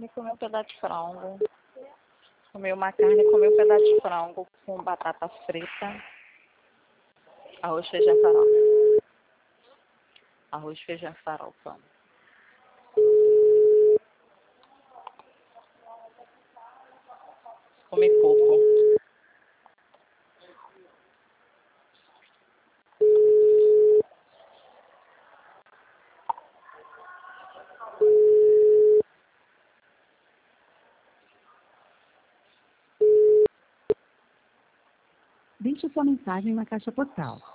carne, comi um pedaço de frango. Comi uma carne, comi um pedaço de frango com batata frita, arroz, feijão, farofa. Arroz, feijão, farofa. Comi pouco. Deixe sua mensagem na caixa postal